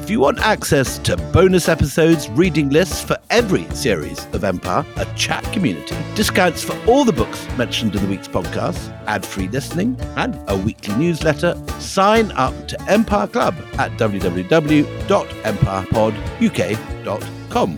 If you want access to bonus episodes, reading lists for every series of Empire, a chat community, discounts for all the books mentioned in the week's podcast, ad-free listening, and a weekly newsletter, sign up to Empire Club at www.empirepoduk.com.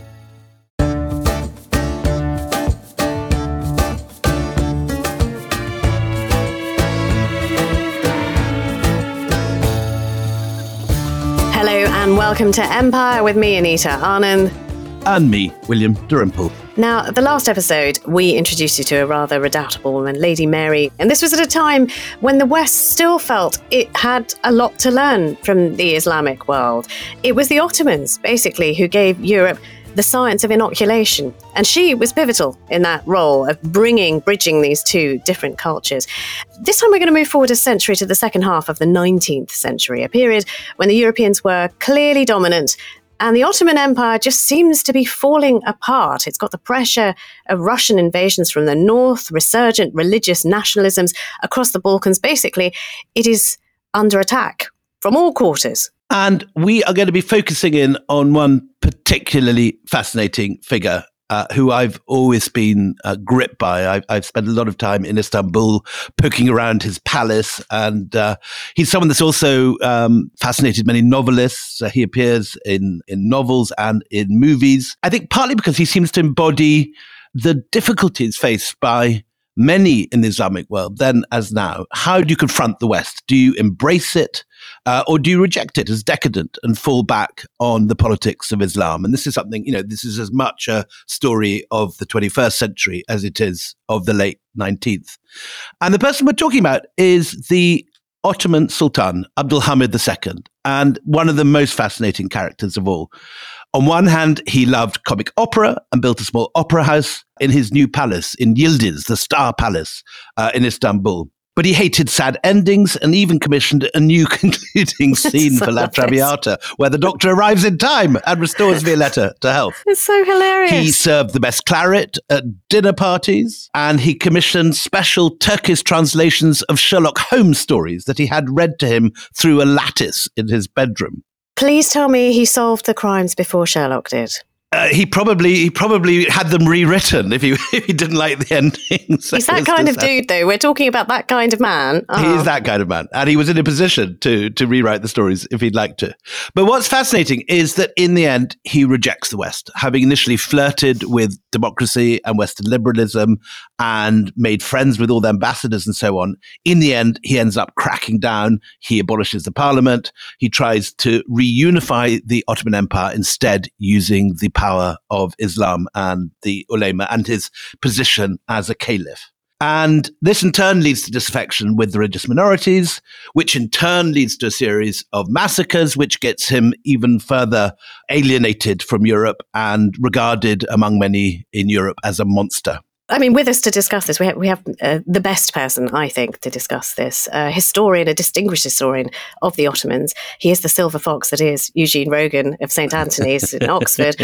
Hello and welcome to Empire with me, Anita Anand. And me, William Dalrymple. Now, the last episode, we introduced you to a rather redoubtable woman, Lady Mary. And this was at a time when the West still felt it had a lot to learn from the Islamic world. It was the Ottomans, basically, who gave Europe the science of inoculation. And she was pivotal in that role of bridging these two different cultures. This time we're going to move forward a century to the second half of the 19th century, a period when the Europeans were clearly dominant and the Ottoman Empire just seems to be falling apart. It's got the pressure of Russian invasions from the north, resurgent religious nationalisms across the Balkans. Basically, it is under attack from all quarters. And we are going to be focusing in on one particularly fascinating figure who I've always been gripped by. I've spent a lot of time in Istanbul poking around his palace, and he's someone that's also fascinated many novelists. He appears in novels and in movies. I think partly because he seems to embody the difficulties faced by many in the Islamic world, then as now. How do you confront the West? Do you embrace it or do you reject it as decadent and fall back on the politics of Islam? And this is something, this is as much a story of the 21st century as it is of the late 19th. And the person we're talking about is the Ottoman Sultan, Abdulhamid II, and one of the most fascinating characters of all. On one hand, he loved comic opera and built a small opera house in his new palace in Yildiz, the Star Palace in Istanbul. But he hated sad endings and even commissioned a new concluding scene for La Traviata, where the doctor arrives in time and restores Violetta to health. It's so hilarious. He served the best claret at dinner parties, and he commissioned special Turkish translations of Sherlock Holmes stories that he had read to him through a lattice in his bedroom. Please tell me he solved the crimes before Sherlock did. He probably had them rewritten if he didn't like the endings. He's that kind of dude, though. We're talking about that kind of man. He is that kind of man. And he was in a position to rewrite the stories if he'd like to. But what's fascinating is that in the end, he rejects the West, having initially flirted with democracy and Western liberalism and made friends with all the ambassadors and so on. In the end, he ends up cracking down. He abolishes the parliament. He tries to reunify the Ottoman Empire, instead using the power of Islam and the ulema and his position as a caliph. And this in turn leads to disaffection with the religious minorities, which in turn leads to a series of massacres, which gets him even further alienated from Europe and regarded among many in Europe as a monster. I mean, with us to discuss this, we have the best person, I think, to discuss this. A distinguished historian of the Ottomans. He is the silver fox that is Eugene Rogan of St. Anthony's in Oxford.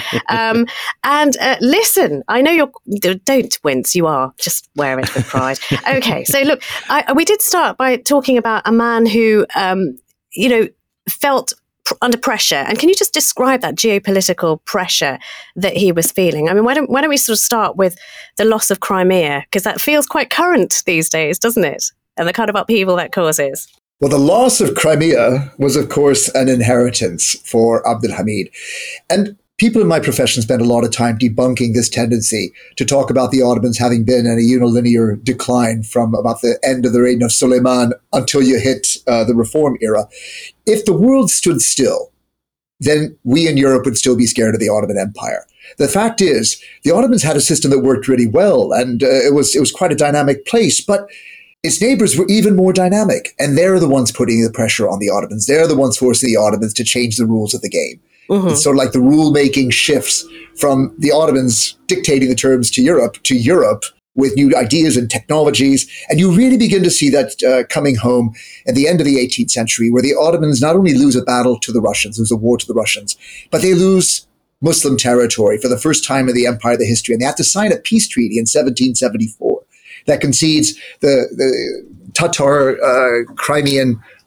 Listen, I know don't wince, you are. Just wear it with pride. Okay, so look, we did start by talking about a man who, felt under pressure. And can you just describe that geopolitical pressure that he was feeling? I mean, why don't we sort of start with the loss of Crimea? Because that feels quite current these days, doesn't it? And the kind of upheaval that causes. Well, the loss of Crimea was, of course, an inheritance for Abdulhamid. And people in my profession spend a lot of time debunking this tendency to talk about the Ottomans having been in a unilinear decline from about the end of the reign of Suleiman until you hit the Reform era. If the world stood still, then we in Europe would still be scared of the Ottoman Empire. The fact is, the Ottomans had a system that worked really well, and it was quite a dynamic place, but its neighbors were even more dynamic, and they're the ones putting the pressure on the Ottomans. They're the ones forcing the Ottomans to change the rules of the game. Mm-hmm. So like the rule-making shifts from the Ottomans dictating the terms to Europe with new ideas and technologies. And you really begin to see that coming home at the end of the 18th century, where the Ottomans not only lose a battle to the Russians, lose a war to the Russians, but they lose Muslim territory for the first time in the empire, the history. And they have to sign a peace treaty in 1774 that concedes the Tatar Crimean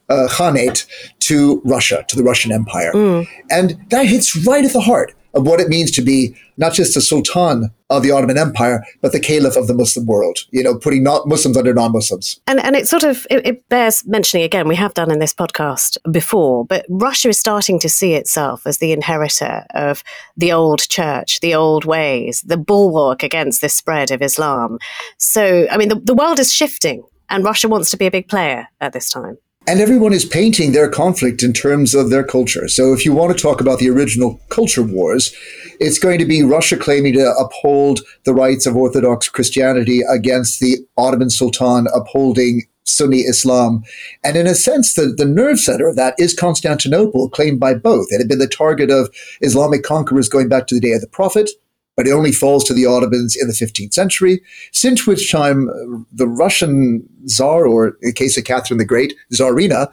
Khanate to Russia, to the Russian Empire. And that hits right at the heart of what it means to be not just the Sultan of the Ottoman Empire, but the Caliph of the Muslim world, putting Muslims under non-Muslims. And it sort of, it bears mentioning again, we have done in this podcast before, but Russia is starting to see itself as the inheritor of the old church, the old ways, the bulwark against this spread of Islam. So, I mean, the world is shifting and Russia wants to be a big player at this time. And everyone is painting their conflict in terms of their culture. So if you want to talk about the original culture wars, it's going to be Russia claiming to uphold the rights of Orthodox Christianity against the Ottoman Sultan upholding Sunni Islam. And in a sense, the nerve center of that is Constantinople, claimed by both. It had been the target of Islamic conquerors going back to the day of the Prophet, but it only falls to the Ottomans in the 15th century, since which time the Russian Tsar, or in the case of Catherine the Great, Tsarina,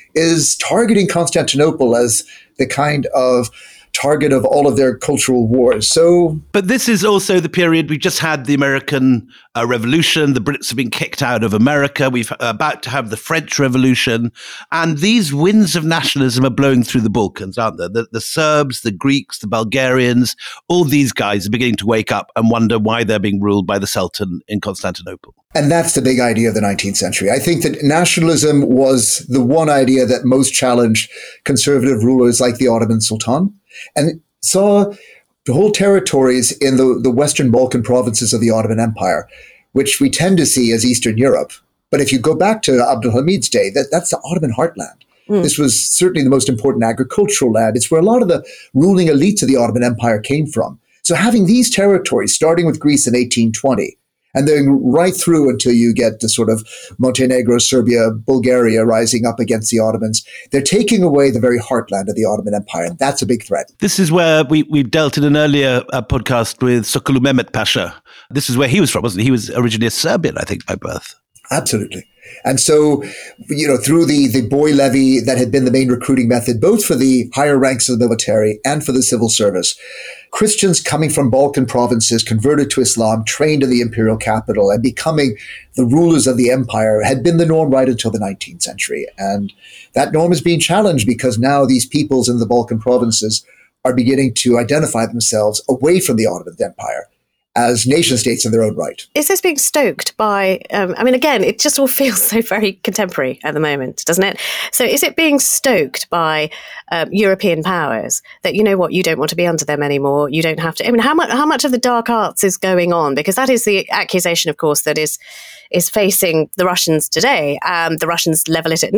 is targeting Constantinople as the kind of target of all of their cultural wars. But this is also the period we just had the American Revolution. The Brits have been kicked out of America. We're about to have the French Revolution. And these winds of nationalism are blowing through the Balkans, aren't they? The Serbs, the Greeks, the Bulgarians, all these guys are beginning to wake up and wonder why they're being ruled by the Sultan in Constantinople. And that's the big idea of the 19th century. I think that nationalism was the one idea that most challenged conservative rulers like the Ottoman Sultan, and saw the whole territories in the Western Balkan provinces of the Ottoman Empire, which we tend to see as Eastern Europe. But if you go back to Abdulhamid's day, that's the Ottoman heartland. This was certainly the most important agricultural land. It's where a lot of the ruling elites of the Ottoman Empire came from. So having these territories, starting with Greece in 1820, and then right through until you get to sort of Montenegro, Serbia, Bulgaria rising up against the Ottomans, they're taking away the very heartland of the Ottoman Empire, and that's a big threat. This is where we dealt in an earlier podcast with Sokolu Mehmet Pasha. This is where he was from, wasn't he? He was originally a Serbian, I think, by birth. Absolutely. And so, through the boy levy that had been the main recruiting method, both for the higher ranks of the military and for the civil service, Christians coming from Balkan provinces, converted to Islam, trained in the imperial capital, and becoming the rulers of the empire had been the norm right until the 19th century. And that norm is being challenged because now these peoples in the Balkan provinces are beginning to identify themselves away from the Ottoman Empire as nation states in their own right. Is this being stoked by, again, it just all feels so very contemporary at the moment, doesn't it? So is it being stoked by European powers that, you know what, you don't want to be under them anymore, you don't have to, how much of the dark arts is going on? Because that is the accusation, of course, that is facing the Russians today. The Russians level it at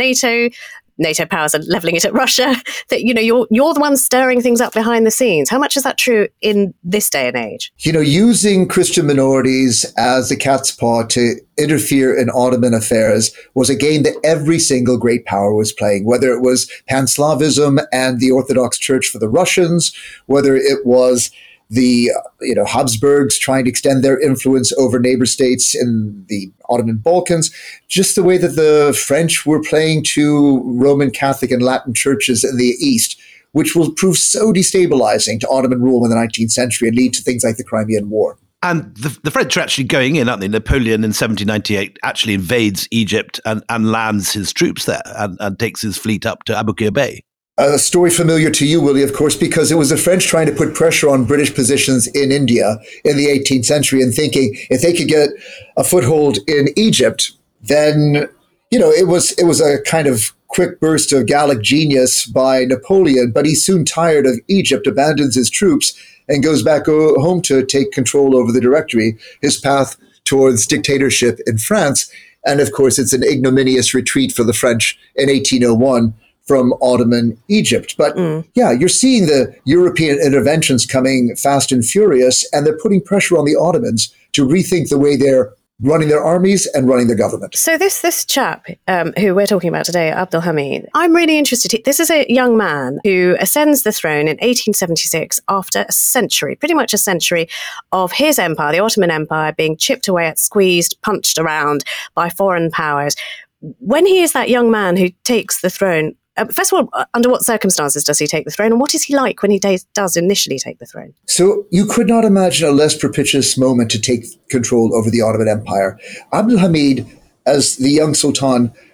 NATO powers are leveling it at Russia, that, you're the one stirring things up behind the scenes. How much is that true in this day and age? Using Christian minorities as the cat's paw to interfere in Ottoman affairs was a game that every single great power was playing, whether it was Pan-Slavism and the Orthodox Church for the Russians, whether it was the Habsburgs trying to extend their influence over neighbor states in the Ottoman Balkans, just the way that the French were playing to Roman Catholic and Latin churches in the East, which will prove so destabilizing to Ottoman rule in the 19th century and lead to things like the Crimean War. And the French are actually going in, aren't they? Napoleon in 1798 actually invades Egypt and lands his troops there and takes his fleet up to Aboukir Bay. A story familiar to you, Willie, of course, because it was the French trying to put pressure on British positions in India in the 18th century and thinking if they could get a foothold in Egypt, then, it was a kind of quick burst of Gallic genius by Napoleon, but he's soon tired of Egypt, abandons his troops, and goes back home to take control over the Directory, his path towards dictatorship in France. And of course, it's an ignominious retreat for the French in 1801. From Ottoman Egypt. But you're seeing the European interventions coming fast and furious, and they're putting pressure on the Ottomans to rethink the way they're running their armies and running their government. So this chap who we're talking about today, Abdulhamid, I'm really interested. This is a young man who ascends the throne in 1876 after pretty much a century of his empire, the Ottoman Empire, being chipped away at, squeezed, punched around by foreign powers. When he is that young man who takes the throne, first of all, under what circumstances does he take the throne, and what is he like when he does initially take the throne? So you could not imagine a less propitious moment to take control over the Ottoman Empire. Abdulhamid, as the young sultan,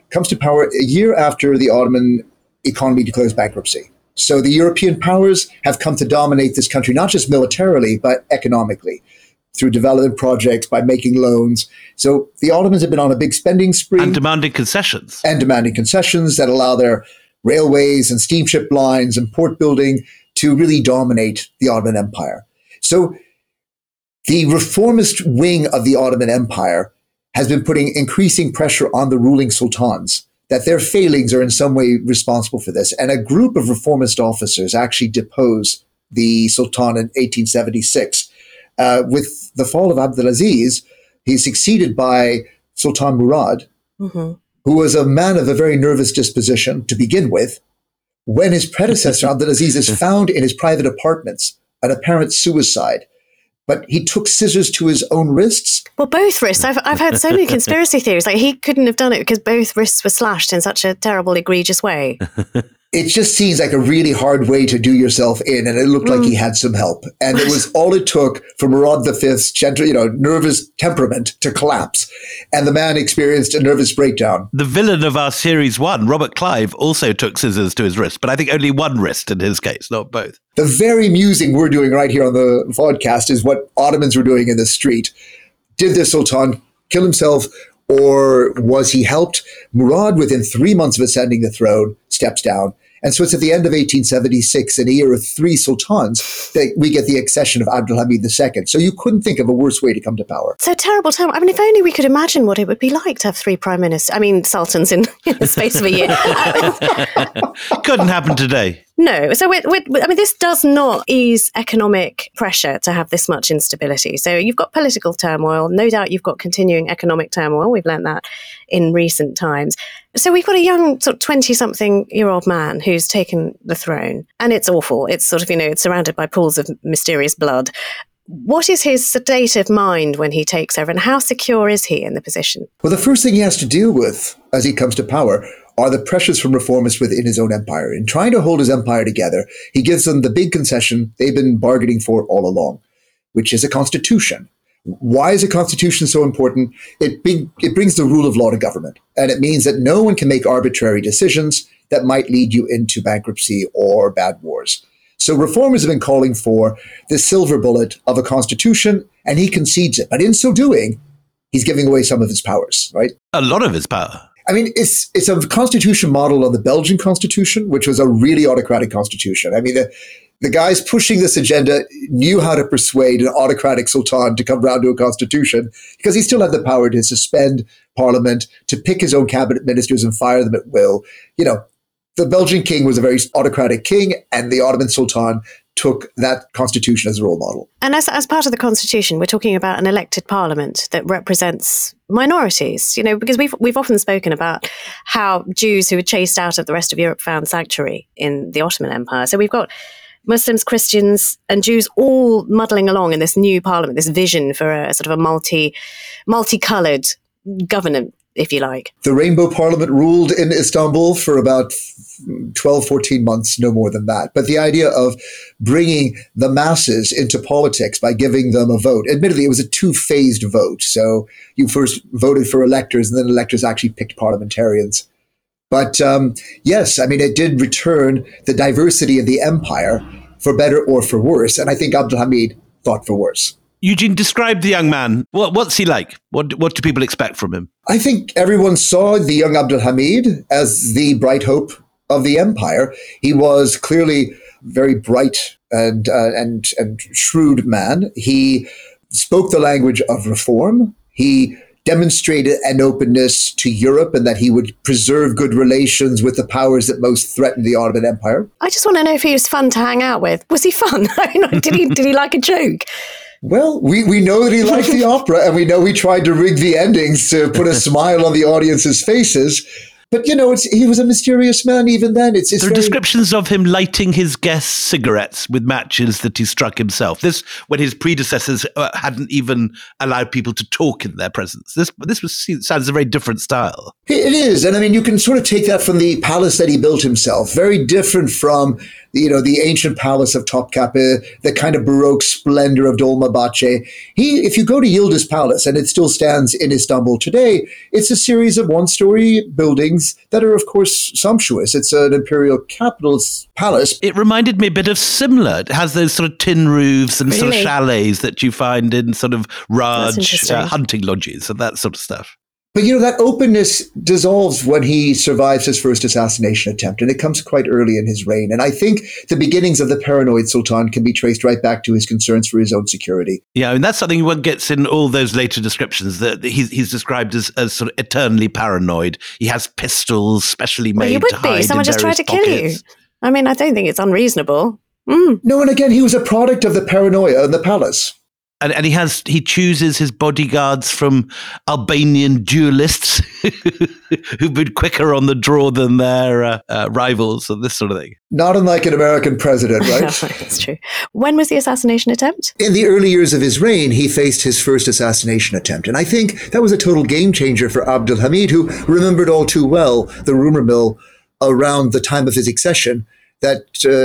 comes to power a year after the Ottoman economy declares bankruptcy. So the European powers have come to dominate this country, not just militarily, but economically, through development projects, by making loans. So the Ottomans have been on a big spending spree. And demanding concessions. And demanding concessions that allow their railways and steamship lines and port building to really dominate the Ottoman Empire. So the reformist wing of the Ottoman Empire has been putting increasing pressure on the ruling sultans, that their failings are in some way responsible for this. And a group of reformist officers actually deposed the Sultan in 1876. With the fall of Abdulaziz, he's succeeded by Sultan Murad, who was a man of a very nervous disposition to begin with. When his predecessor, Abdulaziz, is found in his private apartments, an apparent suicide, but he took scissors to his own wrists. Well, both wrists. I've heard so many conspiracy theories. Like, he couldn't have done it because both wrists were slashed in such a terrible, egregious way. It just seems like a really hard way to do yourself in, and it looked like he had some help. And it was all it took for Murad V's gentle, nervous temperament to collapse. And the man experienced a nervous breakdown. The villain of our series 1, Robert Clive, also took scissors to his wrist, but I think only one wrist in his case, not both. The very musing we're doing right here on the podcast is what Ottomans were doing in the street. Did the Sultan kill himself, or was he helped? Murad, within 3 months of ascending the throne, steps down. And so it's at the end of 1876, in a year of 3 sultans, that we get the accession of Abdulhamid II. So you couldn't think of a worse way to come to power. So terrible time. I mean, if only we could imagine what it would be like to have 3 prime ministers. I mean, sultans in the space of a year. Couldn't happen today. No. So this does not ease economic pressure to have this much instability. So you've got political turmoil. No doubt you've got continuing economic turmoil. We've learned that in recent times. So we've got a young sort of 20-something-year-old man who's taken the throne. And it's awful. It's sort of, it's surrounded by pools of mysterious blood. What is his state of mind when he takes over, and how secure is he in the position? Well, the first thing he has to deal with as he comes to power are the pressures from reformists within his own empire. In trying to hold his empire together, he gives them the big concession they've been bargaining for all along, which is a constitution. Why is a constitution so important? It brings the rule of law to government, and it means that no one can make arbitrary decisions that might lead you into bankruptcy or bad wars. So reformers have been calling for the silver bullet of a constitution, and he concedes it. But in so doing, he's giving away some of his powers, right? A lot of his power. I mean, it's a constitution modeled on the Belgian constitution, which was a really autocratic constitution. I mean, the guys pushing this agenda knew how to persuade an autocratic sultan to come round to a constitution, because he still had the power to suspend parliament, to pick his own cabinet ministers and fire them at will. The Belgian king was a very autocratic king, and the Ottoman sultan took that constitution as a role model. And as part of the constitution, we're talking about an elected parliament that represents minorities, because we've often spoken about how Jews who were chased out of the rest of Europe found sanctuary in the Ottoman Empire. So we've got Muslims, Christians, and Jews all muddling along in this new parliament, this vision for a sort of a multicolored government, if you like. The Rainbow Parliament ruled in Istanbul for about 12, 14 months, no more than that. But the idea of bringing the masses into politics by giving them a vote, admittedly, it was a 2-phased vote. So you first voted for electors, and then electors actually picked parliamentarians. But yes, I mean, it did return the diversity of the empire, for better or for worse. And I think Abdulhamid thought for worse. Eugene, describe the young man. What's he like? What do people expect from him? I think everyone saw the young Abdulhamid as the bright hope of the empire. He was clearly very bright and shrewd man. He spoke the language of reform. He demonstrated an openness to Europe, and that he would preserve good relations with the powers that most threatened the Ottoman Empire. I just want to know if he was fun to hang out with. Was he fun? Did he like a joke? Well, we know that he liked the opera, and we know he tried to rig the endings to put a smile on the audience's faces. But, he was a mysterious man even then. There are descriptions of him lighting his guests' cigarettes with matches that he struck himself. This, when his predecessors hadn't even allowed people to talk in their presence. This sounds a very different style. It is. And I mean, you can sort of take that from the palace that he built himself. Very different from the ancient palace of Topkapi, the kind of Baroque splendor of Dolmabahce. If you go to Yildiz Palace, and it still stands in Istanbul today, it's a series of one-story buildings that are, of course, sumptuous. It's an imperial capital's palace. It reminded me a bit of Simla. It has those sort of tin roofs and sort of chalets that you find in sort of Raj hunting lodges and that sort of stuff. But, that openness dissolves when he survives his first assassination attempt, and it comes quite early in his reign. And I think the beginnings of the paranoid sultan can be traced right back to his concerns for his own security. Yeah, and that's something one gets in all those later descriptions, that he's described as sort of eternally paranoid. He has pistols specially made to hide Someone just tried to kill you. I mean, I don't think it's unreasonable. No, and again, he was a product of the paranoia in the palace. And he chooses his bodyguards from Albanian duelists who've been quicker on the draw than their rivals and this sort of thing. Not unlike an American president, right? That's true. When was the assassination attempt? In the early years of his reign, he faced his first assassination attempt. And I think that was a total game changer for Abdul Hamid, who remembered all too well the rumor mill around the time of his accession that,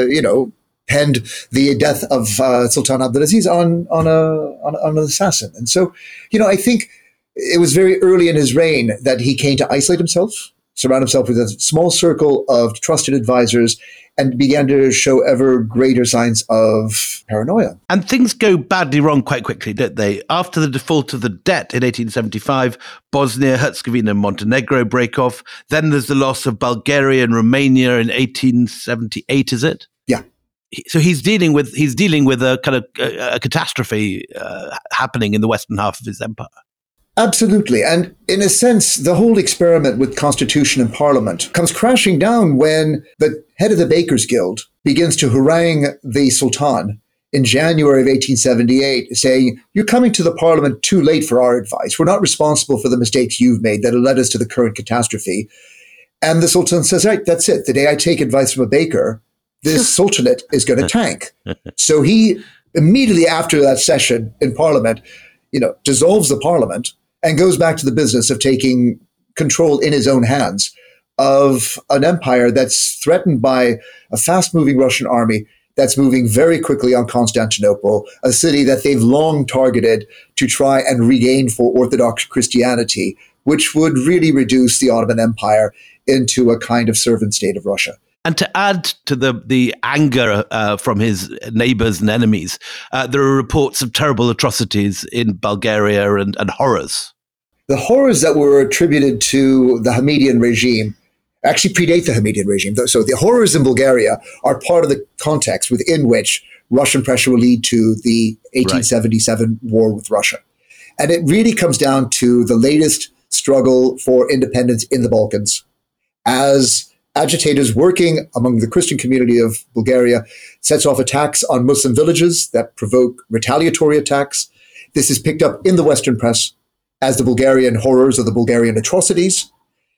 penned the death of Sultan Abdulaziz on an assassin. And so, I think it was very early in his reign that he came to isolate himself, surround himself with a small circle of trusted advisors, and began to show ever greater signs of paranoia. And things go badly wrong quite quickly, don't they? After the default of the debt in 1875, Bosnia, Herzegovina, and Montenegro break off. Then there's the loss of Bulgaria and Romania in 1878, is it? Yeah. So he's dealing with a kind of a catastrophe happening in the western half of his empire. Absolutely. And in a sense, the whole experiment with constitution and parliament comes crashing down when the head of the Bakers Guild begins to harangue the Sultan in January of 1878, saying, "You're coming to the parliament too late for our advice. We're not responsible for the mistakes you've made that have led us to the current catastrophe." And the Sultan says, "Right, that's it. The day I take advice from a baker, this sultanate is going to tank." So he immediately after that session in parliament, dissolves the parliament and goes back to the business of taking control in his own hands of an empire that's threatened by a fast-moving Russian army that's moving very quickly on Constantinople, a city that they've long targeted to try and regain for Orthodox Christianity, which would really reduce the Ottoman Empire into a kind of servant state of Russia. And to add to the anger from his neighbors and enemies, there are reports of terrible atrocities in Bulgaria and horrors. The horrors that were attributed to the Hamidian regime actually predate the Hamidian regime. So the horrors in Bulgaria are part of the context within which Russian pressure will lead to the 1877 war with Russia. And it really comes down to the latest struggle for independence in the Balkans as agitators working among the Christian community of Bulgaria sets off attacks on Muslim villages that provoke retaliatory attacks. This is picked up in the Western press as the Bulgarian horrors or the Bulgarian atrocities.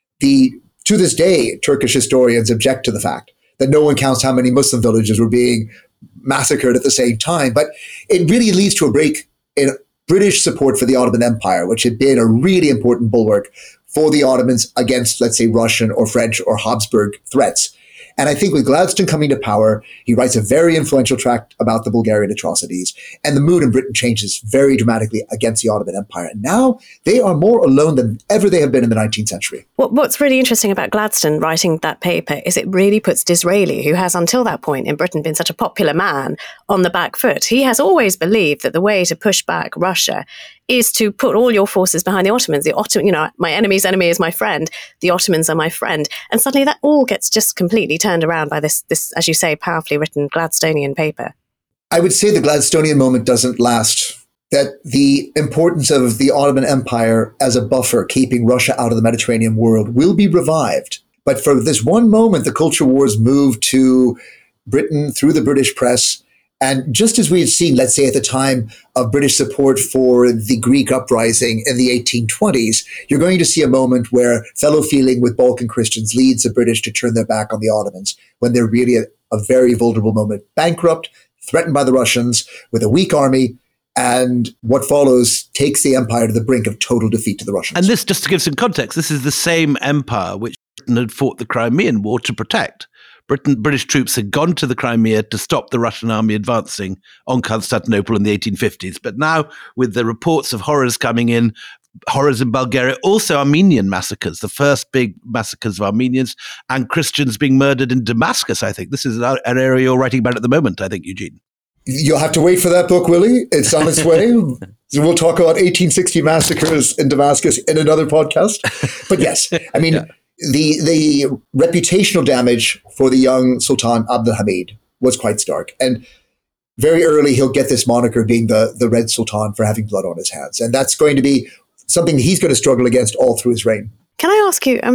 To this day, Turkish historians object to the fact that no one counts how many Muslim villages were being massacred at the same time. But it really leads to a break in British support for the Ottoman Empire, which had been a really important bulwark for the Ottomans against, let's say, Russian or French or Habsburg threats. And I think with Gladstone coming to power, he writes a very influential tract about the Bulgarian atrocities, and the mood in Britain changes very dramatically against the Ottoman Empire. And now they are more alone than ever they have been in the 19th century. What's really interesting about Gladstone writing that paper is it really puts Disraeli, who has until that point in Britain been such a popular man, on the back foot. He has always believed that the way to push back Russia is to put all your forces behind the Ottomans. My enemy's enemy is my friend. The Ottomans are my friend. And suddenly that all gets just completely turned around by this, as you say, powerfully written Gladstonian paper. I would say the Gladstonian moment doesn't last. That the importance of the Ottoman Empire as a buffer keeping Russia out of the Mediterranean world will be revived. But for this one moment, the culture wars moved to Britain through the British press. And just as we had seen, let's say, at the time of British support for the Greek uprising in the 1820s, you're going to see a moment where fellow feeling with Balkan Christians leads the British to turn their back on the Ottomans when they're really at a very vulnerable moment, bankrupt, threatened by the Russians, with a weak army, and what follows takes the empire to the brink of total defeat to the Russians. And this, just to give some context, this is the same empire which Britain had fought the Crimean War to protect. British troops had gone to the Crimea to stop the Russian army advancing on Constantinople in the 1850s. But now, with the reports of horrors coming in, horrors in Bulgaria, also Armenian massacres, the first big massacres of Armenians, and Christians being murdered in Damascus, I think. This is an area you're writing about at the moment, I think, Eugene. You'll have to wait for that book, Willie. It's on its way. We'll talk about 1860 massacres in Damascus in another podcast. But yes, I mean, the reputational damage for the young Sultan Abdulhamid was quite stark. And very early, he'll get this moniker being the Red Sultan for having blood on his hands. And that's going to be something he's going to struggle against all through his reign. Can I ask you,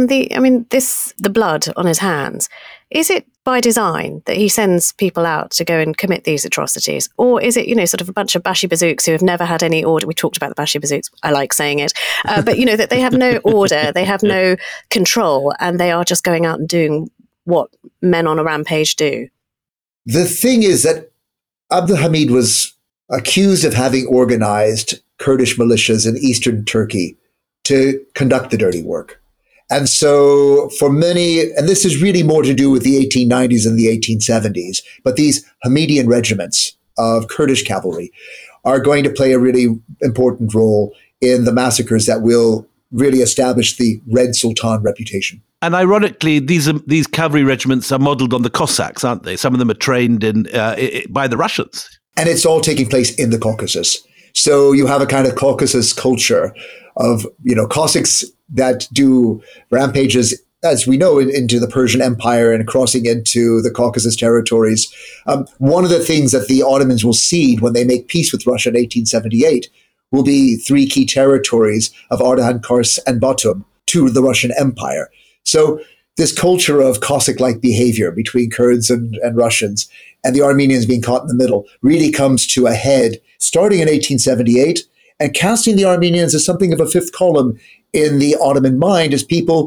the blood on his hands, is it by design that he sends people out to go and commit these atrocities? Or is it, sort of a bunch of Bashi Bazouks who have never had any order? We talked about the Bashi Bazouks. I like saying it. But, that they have no order, they have no control, and they are just going out and doing what men on a rampage do. The thing is that Abdulhamid was accused of having organized Kurdish militias in eastern Turkey to conduct the dirty work. And so for many, and this is really more to do with the 1890s and the 1870s, but these Hamidian regiments of Kurdish cavalry are going to play a really important role in the massacres that will really establish the Red Sultan reputation. And ironically, these cavalry regiments are modeled on the Cossacks, aren't they? Some of them are trained by the Russians. And it's all taking place in the Caucasus. So you have a kind of Caucasus culture of, Cossacks that do rampages, as we know, into the Persian Empire and crossing into the Caucasus territories. One of the things that the Ottomans will cede when they make peace with Russia in 1878 will be three key territories of Ardahan, Kars, and Batum to the Russian Empire. So this culture of Cossack-like behavior between Kurds and Russians and the Armenians being caught in the middle really comes to a head starting in 1878 and casting the Armenians as something of a fifth column in the Ottoman mind as people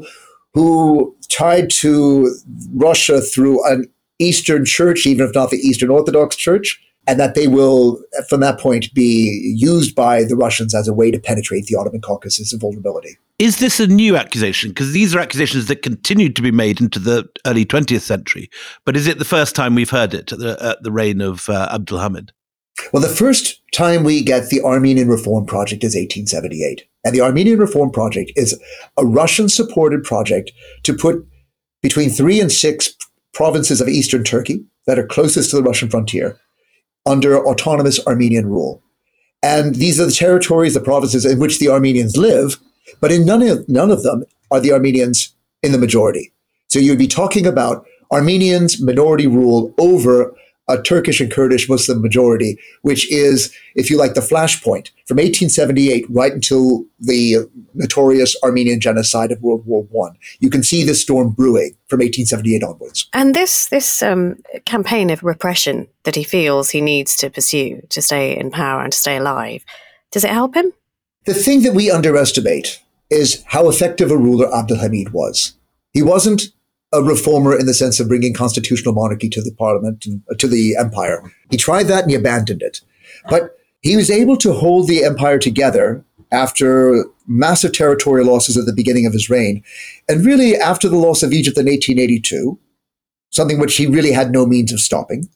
who tied to Russia through an Eastern church, even if not the Eastern Orthodox Church, and that they will, from that point, be used by the Russians as a way to penetrate the Ottoman Caucasus of vulnerability. Is this a new accusation? Because these are accusations that continued to be made into the early 20th century. But is it the first time we've heard it at the reign of Abdulhamid? Well, the first time we get the Armenian Reform Project is 1878. And the Armenian Reform Project is a Russian-supported project to put between 3 and 6 provinces of eastern Turkey that are closest to the Russian frontier under autonomous Armenian rule. And these are the territories, the provinces in which the Armenians live, but in none of them are the Armenians in the majority. So you'd be talking about Armenians' minority rule over a Turkish and Kurdish Muslim majority, which is, if you like, the flashpoint from 1878 right until the notorious Armenian genocide of World War I. You can see this storm brewing from 1878 onwards. And this campaign of repression that he feels he needs to pursue to stay in power and to stay alive, does it help him? The thing that we underestimate is how effective a ruler Abdulhamid was. He wasn't a reformer in the sense of bringing constitutional monarchy to the parliament and to the empire. He tried that and he abandoned it. But he was able to hold the empire together after massive territorial losses at the beginning of his reign. And really after the loss of Egypt in 1882, something which he really had no means of stopping,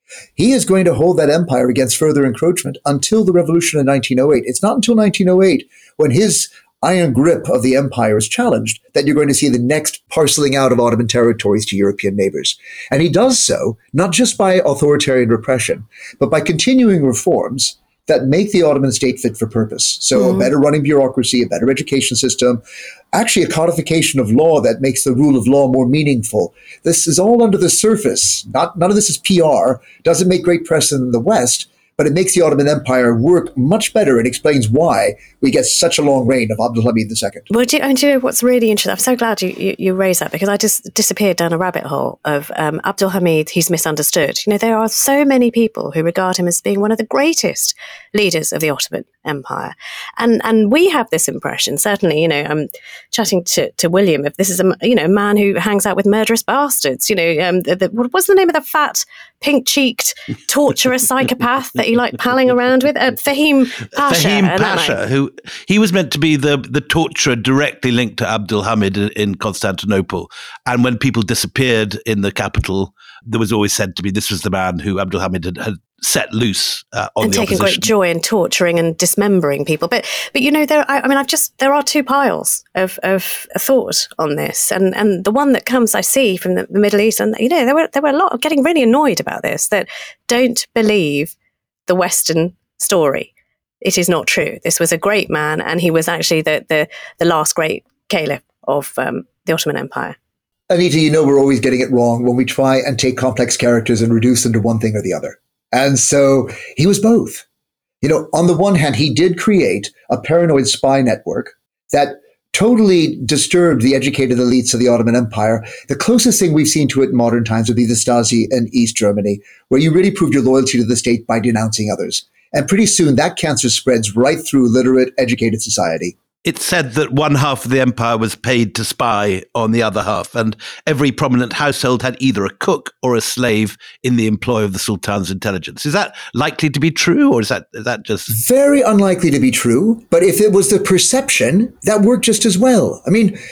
he is going to hold that empire against further encroachment until the revolution in 1908. It's not until 1908 when his iron grip of the empire is challenged that you're going to see the next parceling out of Ottoman territories to European neighbors. And he does so not just by authoritarian repression, but by continuing reforms that make the Ottoman state fit for purpose. So a better running bureaucracy, a better education system, actually a codification of law that makes the rule of law more meaningful. This is all under the surface. None of this is PR, doesn't make great press in the West, but it makes the Ottoman Empire work much better and explains why we get such a long reign of Abdulhamid II. Well, do you know what's really interesting? I'm so glad you raised that, because I just disappeared down a rabbit hole of Abdulhamid. He's misunderstood. There are so many people who regard him as being one of the greatest leaders of the Ottoman Empire. And we have this impression, certainly, I'm chatting to William, if this is a man who hangs out with murderous bastards, what was the name of the fat, pink-cheeked, torturous psychopath that he liked palling around with? Fahim Pasha. Fahim Pasha, who he was meant to be the torturer directly linked to Abdul Hamid in Constantinople. And when people disappeared in the capital, there was always said to be this was the man who Abdul Hamid had set loose on the opposition. And taken great joy in torturing and dismembering people. But there are two piles of thought on this. And the one that comes, I see, from the Middle East, and, there were a lot of getting really annoyed about this, that don't believe the Western story. It is not true. This was a great man, and he was actually the last great caliph of the Ottoman Empire. Anita, we're always getting it wrong when we try and take complex characters and reduce them to one thing or the other. And so he was both. On the one hand, he did create a paranoid spy network that totally disturbed the educated elites of the Ottoman Empire. The closest thing we've seen to it in modern times would be the Stasi in East Germany, where you really proved your loyalty to the state by denouncing others. And pretty soon that cancer spreads right through literate, educated society. It's said that one half of the empire was paid to spy on the other half, and every prominent household had either a cook or a slave in the employ of the Sultan's intelligence. Is that likely to be true, or is that just... Very unlikely to be true, but if it was the perception, that worked just as well.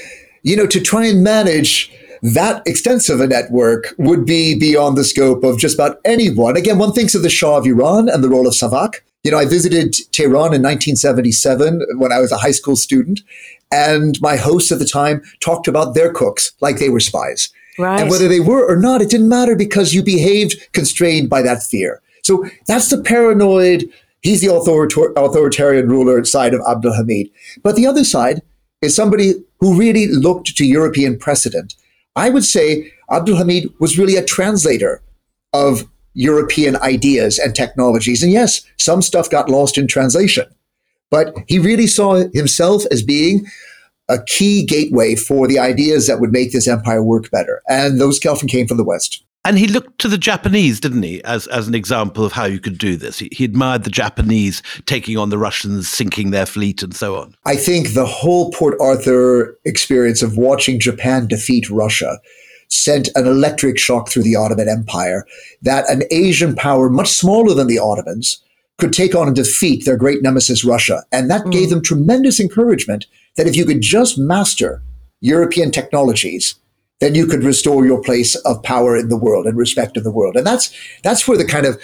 To try and manage that extensive a network would be beyond the scope of just about anyone. Again, one thinks of the Shah of Iran and the role of Savak. I visited Tehran in 1977 when I was a high school student, and my hosts at the time talked about their cooks like they were spies. Right. And whether they were or not, it didn't matter because you behaved constrained by that fear. So that's the paranoid, he's the authoritarian ruler side of Abdul Hamid. But the other side is somebody who really looked to European precedent. I would say Abdul Hamid was really a translator of European ideas and technologies. And yes, some stuff got lost in translation, but he really saw himself as being a key gateway for the ideas that would make this empire work better. And those often came from the West. And he looked to the Japanese, didn't he, as an example of how you could do this. He admired the Japanese taking on the Russians, sinking their fleet and so on. I think the whole Port Arthur experience of watching Japan defeat Russia sent an electric shock through the Ottoman Empire that an Asian power much smaller than the Ottomans could take on and defeat their great nemesis, Russia. And that gave them tremendous encouragement that if you could just master European technologies, then you could restore your place of power in the world and respect in the world. And that's where the kind of,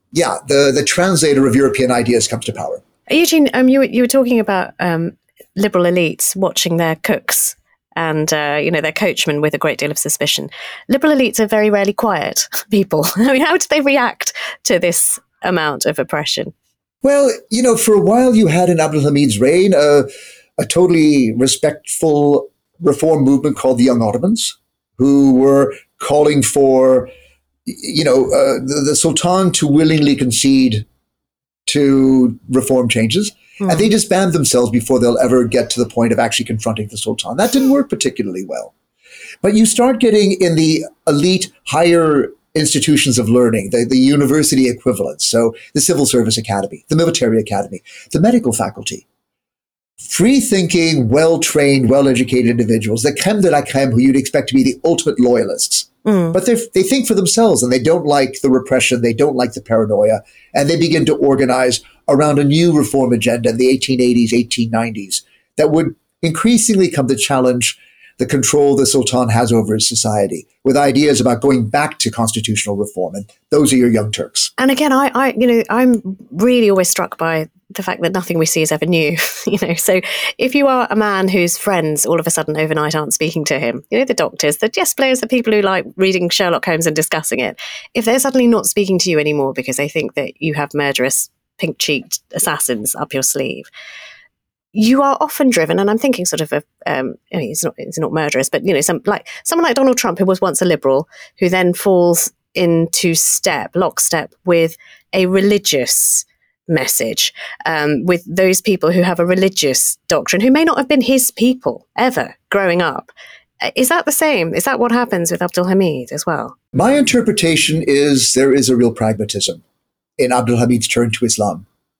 the translator of European ideas comes to power. Eugene, you were talking about liberal elites watching their cooks and their coachmen with a great deal of suspicion. Liberal elites are very rarely quiet people. How did they react to this amount of oppression? Well, for a while you had in Abdul Hamid's reign a totally respectful reform movement called the Young Ottomans, who were calling for the Sultan to willingly concede to reform changes. And they disband themselves before they'll ever get to the point of actually confronting the Sultan. That didn't work particularly well. But you start getting in the elite higher institutions of learning, the university equivalents, so the Civil Service Academy, the Military Academy, the medical faculty. Free-thinking, well-trained, well-educated individuals, the creme de la creme, who you'd expect to be the ultimate loyalists. But they think for themselves, and they don't like the repression, they don't like the paranoia, and they begin to organize around a new reform agenda in the 1880s, 1890s that would increasingly come to challenge the control the Sultan has over his society, with ideas about going back to constitutional reform. And those are your Young Turks. And again, I'm really always struck by the fact that nothing we see is ever new. So if you are a man whose friends all of a sudden overnight aren't speaking to him, the doctors, the chess players, the people who like reading Sherlock Holmes and discussing it, if they're suddenly not speaking to you anymore because they think that you have murderous pink-cheeked assassins up your sleeve, you are often driven, and I'm thinking sort of he's not murderous, but someone like Donald Trump, who was once a liberal, who then falls into lockstep with a religious message, with those people who have a religious doctrine, who may not have been his people ever growing up. Is that the same? Is that what happens with Abdul Hamid as well? My interpretation is there is a real pragmatism in Abdul Hamid's turn to Islam.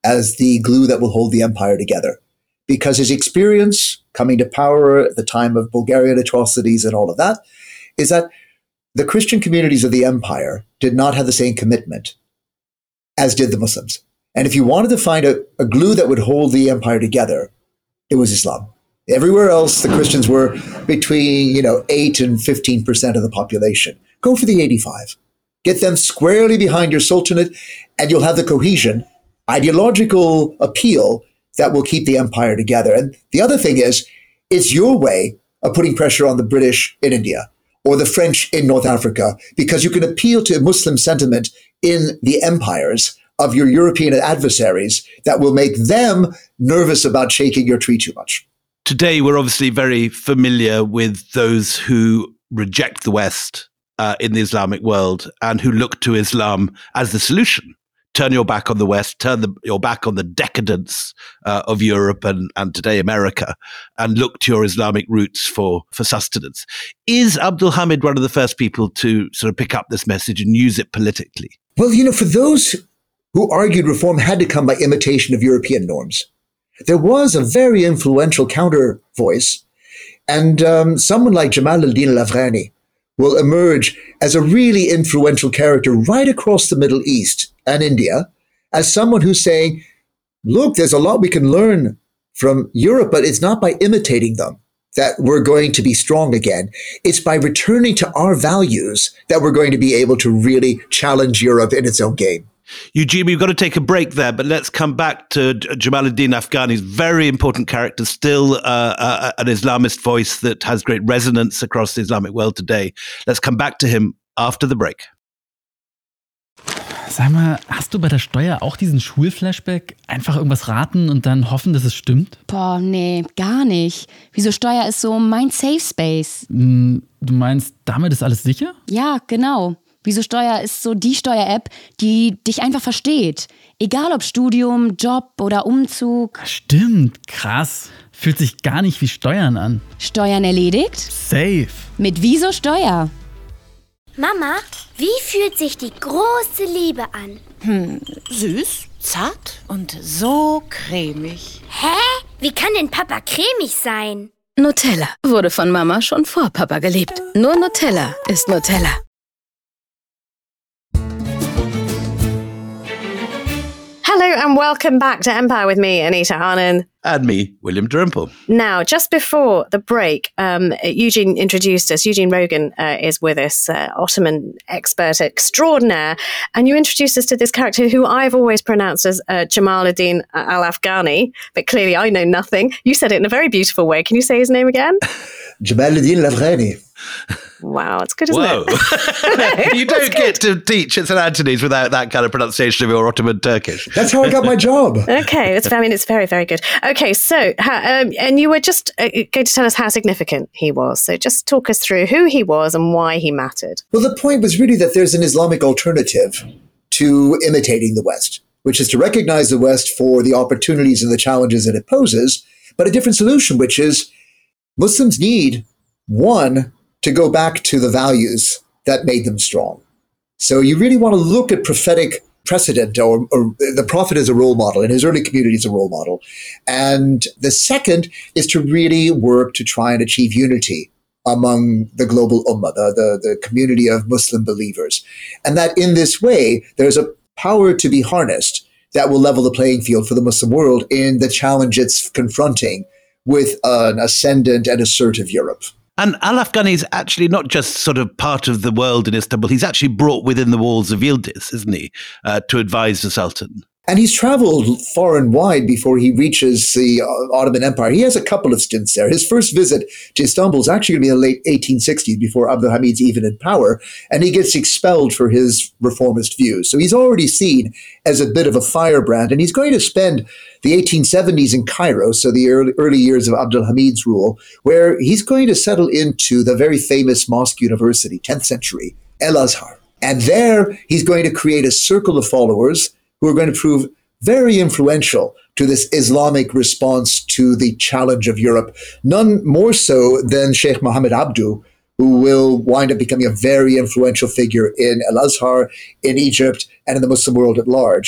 as the glue that will hold the empire together. Because his experience coming to power at the time of Bulgarian atrocities and all of that is that the Christian communities of the empire did not have the same commitment as did the Muslims. And if you wanted to find a glue that would hold the empire together, it was Islam. Everywhere else, the Christians were between 8 and 15% of the population. Go for the 85. Get them squarely behind your sultanate, and you'll have the cohesion, ideological appeal that will keep the empire together. And the other thing is, it's your way of putting pressure on the British in India or the French in North Africa, because you can appeal to Muslim sentiment in the empires of your European adversaries that will make them nervous about shaking your tree too much. Today, we're obviously very familiar with those who reject the West in the Islamic world and who look to Islam as the solution. Turn your back on the West, turn your back on the decadence of Europe and today America, and look to your Islamic roots for sustenance. Is Abdul Hamid one of the first people to sort of pick up this message and use it politically? Well, for those who argued reform had to come by imitation of European norms, there was a very influential counter voice, and someone like Jamal al-Din al-Afghani will emerge as a really influential character right across the Middle East and India, as someone who's saying, look, there's a lot we can learn from Europe, but it's not by imitating them that we're going to be strong again. It's by returning to our values that we're going to be able to really challenge Europe in its own game. Eugene, we've got to take a break there, but let's come back to Jamal al-Din Afghani's very important character, still an Islamist voice that has great resonance across the Islamic world today. Let's come back to him after the break. Sag mal, hast du bei der Steuer auch diesen Schulflashback? Einfach irgendwas raten und dann hoffen, dass es stimmt? Boah, nee, gar nicht. Wieso Steuer ist so mein Safe Space? Du meinst, damit ist alles sicher? Ja, genau. Wieso Steuer ist so die Steuer-App, die dich einfach versteht. Egal ob Studium, Job oder Umzug. Stimmt, krass. Fühlt sich gar nicht wie Steuern an. Steuern erledigt? Safe. Mit Wieso Steuer? Mama, wie fühlt sich die große Liebe an? Süß, zart und so cremig. Hä? Wie kann denn Papa cremig sein? Nutella wurde von Mama schon vor Papa geliebt. Nur Nutella ist Nutella. Hello and welcome back to Empire with me, Anita Arnon. And me, William Dalrymple. Now, just before the break, Eugene introduced us. Eugene Rogan is with us, Ottoman expert extraordinaire. And you introduced us to this character who I've always pronounced as Jamal al-Din al-Afghani, but clearly I know nothing. You said it in a very beautiful way. Can you say his name again? Jamal al-Din al-Afghani. Wow, it's good, isn't Whoa. it? You don't get to teach at St. Anthony's without that kind of pronunciation of your Ottoman Turkish. That's how I got my job. Okay, it's very, very good. Okay, so, and you were just going to tell us how significant he was. So just talk us through who he was and why he mattered. Well, the point was really that there's an Islamic alternative to imitating the West, which is to recognize the West for the opportunities and the challenges that it poses, but a different solution, which is Muslims need, one, to go back to the values that made them strong. So you really want to look at prophetic precedent, or the Prophet as a role model, and his early community as a role model. And the second is to really work to try and achieve unity among the global ummah, the community of Muslim believers. And that in this way, there's a power to be harnessed that will level the playing field for the Muslim world in the challenge it's confronting with an ascendant and assertive Europe. And al-Afghani is actually not just sort of part of the world in Istanbul. He's actually brought within the walls of Yildiz, isn't he, to advise the Sultan. And he's traveled far and wide before he reaches the Ottoman Empire. He has a couple of stints there. His first visit to Istanbul is actually going to be in the late 1860s, before Abdul Hamid's even in power, and he gets expelled for his reformist views. So he's already seen as a bit of a firebrand, and he's going to spend the 1870s in Cairo, so the early years of Abdul Hamid's rule, where he's going to settle into the very famous mosque university, 10th century, El-Azhar. And there he's going to create a circle of followers who are going to prove very influential to this Islamic response to the challenge of Europe, none more so than Sheikh Mohammed Abdu, who will wind up becoming a very influential figure in Al-Azhar, in Egypt, and in the Muslim world at large.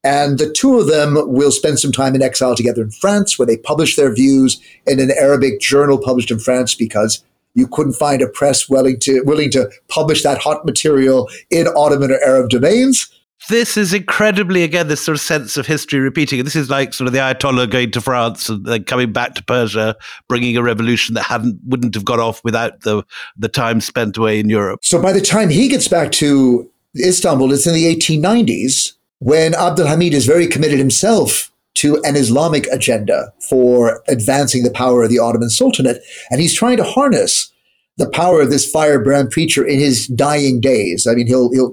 And the two of them will spend some time in exile together in France, where they publish their views in an Arabic journal published in France because you couldn't find a press willing to publish that hot material in Ottoman or Arab domains. This is incredibly, again, this sort of sense of history repeating. And this is like sort of the Ayatollah going to France and then coming back to Persia, bringing a revolution that wouldn't have got off without the time spent away in Europe. So by the time he gets back to Istanbul, it's in the 1890s, when Abdulhamid is very committed himself to an Islamic agenda for advancing the power of the Ottoman Sultanate. And he's trying to harness the power of this firebrand preacher in his dying days. I mean,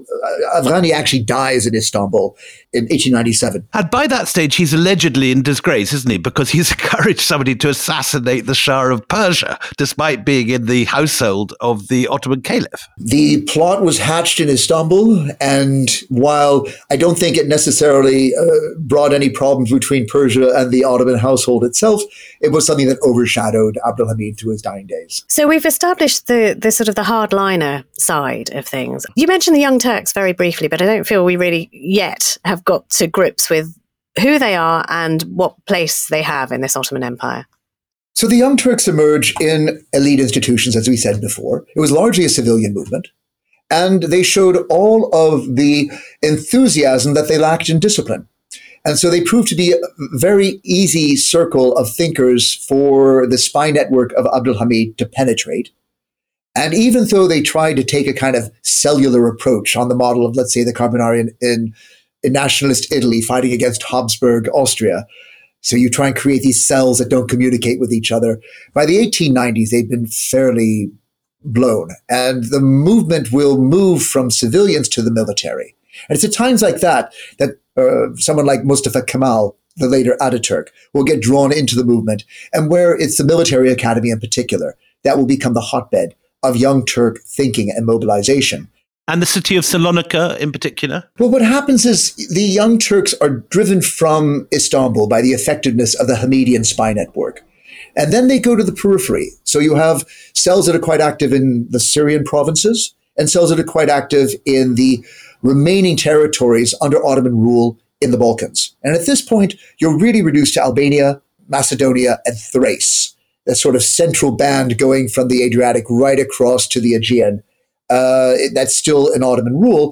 Afghani actually dies in Istanbul in 1897. And by that stage, he's allegedly in disgrace, isn't he? Because he's encouraged somebody to assassinate the Shah of Persia, despite being in the household of the Ottoman Caliph. The plot was hatched in Istanbul, and while I don't think it necessarily brought any problems between Persia and the Ottoman household itself, it was something that overshadowed Abdulhamid through his dying days. So we've established the sort of the hardliner side of things. You mentioned the Young Turks very briefly, but I don't feel we really yet have got to grips with who they are and what place they have in this Ottoman Empire. So the Young Turks emerge in elite institutions, as we said before. It was largely a civilian movement, and they showed all of the enthusiasm that they lacked in discipline. And so they proved to be a very easy circle of thinkers for the spy network of Abdulhamid to penetrate. And even though they tried to take a kind of cellular approach on the model of, let's say, the Carbonari in nationalist Italy fighting against Habsburg Austria, so you try and create these cells that don't communicate with each other. By the 1890s, they've been fairly blown. And the movement will move from civilians to the military. And it's at times like that someone like Mustafa Kemal, the later Ataturk, will get drawn into the movement. And where it's the military academy in particular, that will become the hotbed of Young Turk thinking and mobilization. And the city of Salonika in particular? Well, what happens is the Young Turks are driven from Istanbul by the effectiveness of the Hamidian spy network. And then they go to the periphery. So you have cells that are quite active in the Syrian provinces and cells that are quite active in the remaining territories under Ottoman rule in the Balkans. And at this point, you're really reduced to Albania, Macedonia, and Thrace, that sort of central band going from the Adriatic right across to the Aegean. That's still an Ottoman rule.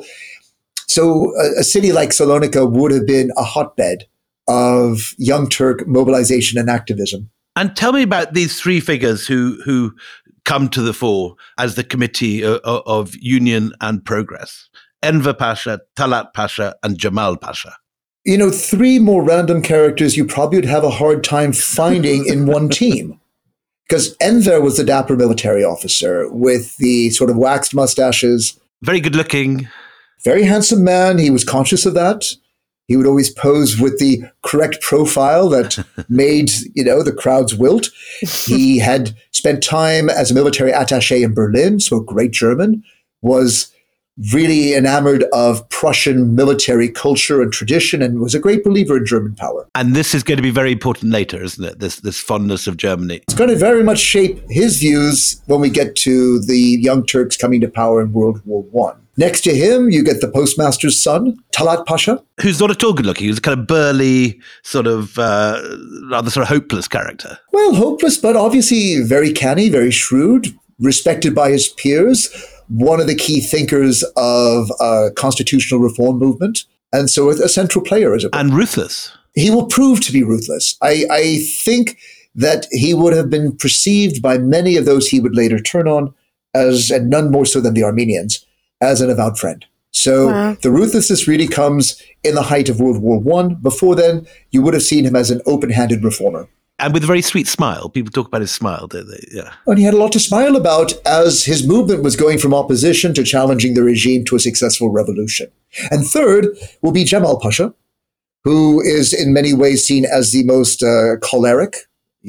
So a city like Salonika would have been a hotbed of Young Turk mobilization and activism. And tell me about these three figures who come to the fore as the Committee of Union and Progress. Enver Pasha, Talat Pasha, and Jamal Pasha. You know, three more random characters you probably would have a hard time finding in one team. Because Enver was the dapper military officer with the sort of waxed mustaches. Very good looking. Very handsome man. He was conscious of that. He would always pose with the correct profile that made, the crowds wilt. He had spent time as a military attaché in Berlin, so a great German, was really enamored of Prussian military culture and tradition, and was a great believer in German power. And this is going to be very important later, isn't it? This fondness of Germany. It's going to very much shape his views when we get to the Young Turks coming to power in World War I. Next to him, you get the postmaster's son, Talat Pasha. Who's not at all good looking. He's a kind of burly, sort of, rather sort of hopeless character. Well, hopeless, but obviously very canny, very shrewd, respected by his peers. One of the key thinkers of a constitutional reform movement, and so a central player, as it were. And ruthless. He will prove to be ruthless. I think that he would have been perceived by many of those he would later turn on as, and none more so than the Armenians, as an avowed friend. So The ruthlessness really comes in the height of World War I. Before then, you would have seen him as an open-handed reformer. And with a very sweet smile. People talk about his smile, don't they? Yeah. And he had a lot to smile about as his movement was going from opposition to challenging the regime to a successful revolution. And third will be Jamal Pasha, who is in many ways seen as the most choleric,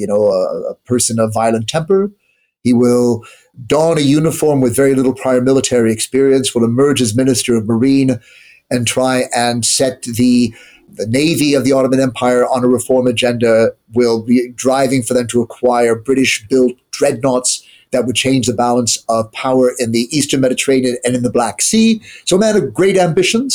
a person of violent temper. He will don a uniform with very little prior military experience, will emerge as Minister of Marine and try and set the Navy of the Ottoman Empire on a reform agenda, will be driving for them to acquire British-built dreadnoughts that would change the balance of power in the Eastern Mediterranean and in the Black Sea. So a man of great ambitions.